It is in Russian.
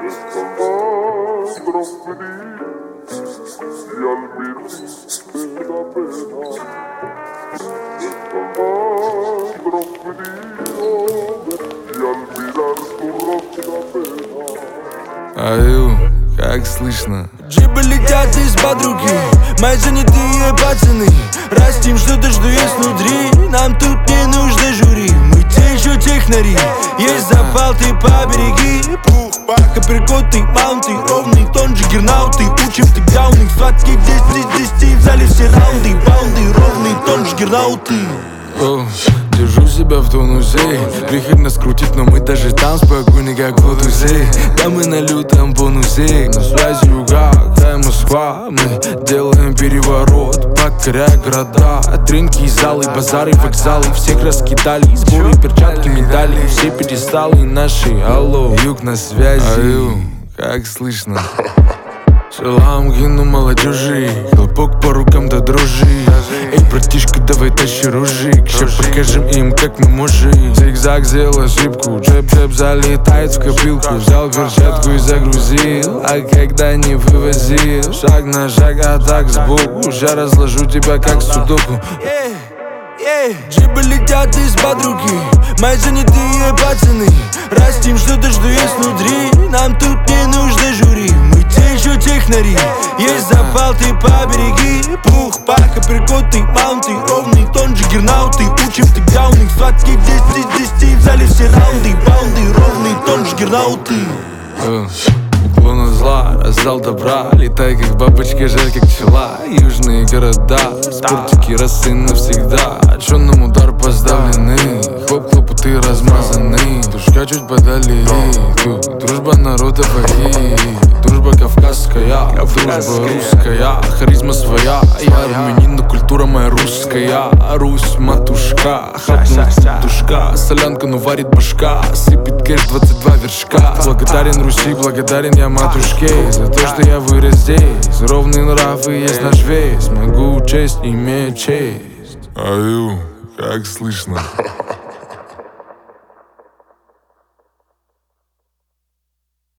Аю, как слышно? Джипы летят из подруги, мои занятые пацаны. Растим что-то, что есть внутри, нам тут не нужно жюри. Мы те еще технари, есть запал, ты побереги. Пух, пах, априкот, ты маунты, ровный тон, джиггернауты. Учим ты гаунных, сладких 10-10, в зале все раунды. Баунды, ровный тон, джиггернауты. Держу себя в тонусе. Прихоть нас крутит, но мы даже там спокойны, как в Одессе. Да мы на лютом бонусе. На связи юга, край Москва. Мы делаем переворот, покоряя города. Рынки, залы, базары, вокзалы. Всех раскидали, сборы, перчатки, медали. Все пересталы наши, алло. Юг на связи. Аю, как слышно? Салам кину молодежи, хлопок по рукам до дрожи. Эй, братишка, давай тащи ружик. Ща покажем им, как мы можем. Зигзаг сделал ошибку, джеб-джеб залетает в копилку. Взял перчатку и загрузил, а когда не вывозил. Шаг на шаг, а так сбоку. Ща разложу тебя, как судоку. Джипы летят из подруги, мои занятые пацаны. Растим что-то, что есть внутри, нам тут не нужно жюри. Мы те еще технари, есть запал, ты побереги. Пух, пах, априкот, ты маунты, ровный тон, джиггернауты. Учим ты гаунных, сладких 10-10, в зале все раунды. Баунды, ровный тон, джиггернауты. Уклон зла, раздал добра. Летай как бабочка, жаль как пчела. Южные города, спортики расы навсегда. Отчетным удар поставлены, хлоп-хлопоты размазаны. Душка чуть подали, дружба народа ваги. Дружба кавказская, дружба русская. Харизма своя, я армянин, но культура моя русская. Русь, матушка, хапнуть душка. Солянка, но варит башка, сыпет кэш 22 вершка. Благодарен Руси, благодарен я матушке за то, что я вырос здесь. Ровный нрав и есть наш весь. Могу честь иметь честь. Аю, как слышно?